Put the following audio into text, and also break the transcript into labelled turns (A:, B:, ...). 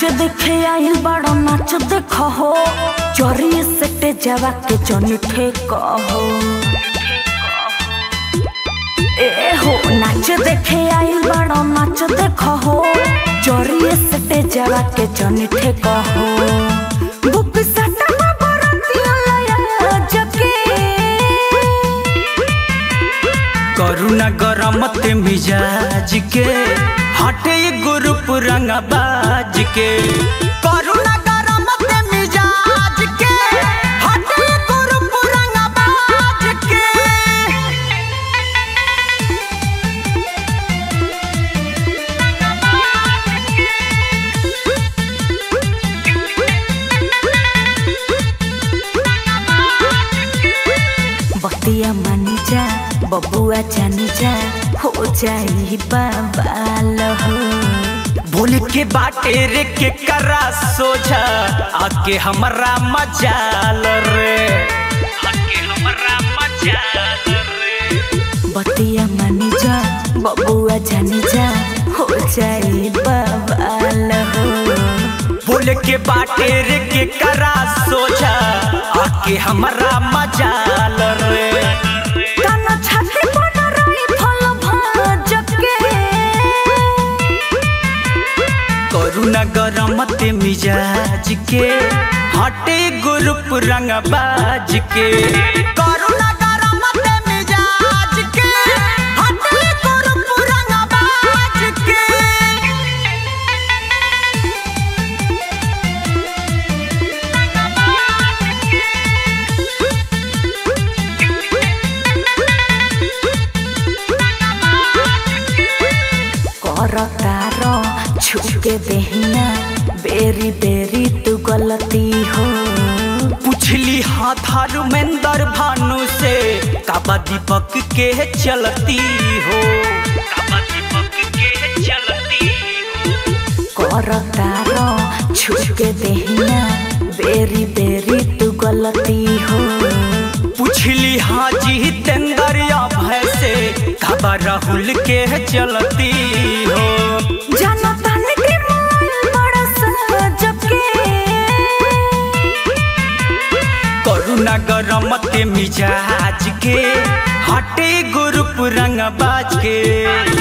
A: देखे आइल बड़ो नाच देखो हो चोरी से तेजवा के जन ठेका हो ए हो नाच देखे आइल बड़ो नाच देखो हो चोरी से तेजवा के जन ठेका हो बुक सटा बरतिया लया जके
B: करुणा गरमत मिजाज के हटे ग्रुप रंगबाज के करुणा गरमत मिजाज के हटे ग्रुप रंगबाज के
A: बतिया मानी जा बबुआ जानी जा हो जाई बाबाल हो
B: बोल के बाटे रे के करा सोझा आके हमरा मजाल रे आके हमरा मजाल रे
A: बतिया मानी जा बबुआ जानी जा हो जाई बाबाल हो
B: बोल के बाटे रे के करा सोझा आके हमरा मजाल रे
A: काना छाती बन रही फल भाज के
B: करुणा गरमत मिजाज के हटे ग्रुप रंगबाज के करुणा गरमत मिजाज के हटे ग्रुप रंगबाज के
A: करतारो छुके देहिना बेरी बेरी तू गलती हो
B: पुछली हाथारू मेंदर भानु से काबा दीपक के चलती हो काबा दीपक के चलती हो
A: करतारो छुके देहिना बेरी बेरी तू गलती हो
B: पुछली हाजी तेंदरिया भैसे काबा राहुल के चलती हो
A: जानो ताने के मोल बड़ा सजब के
B: करुणा गरमत मिजाज के हटे ग्रुप रंगबाज के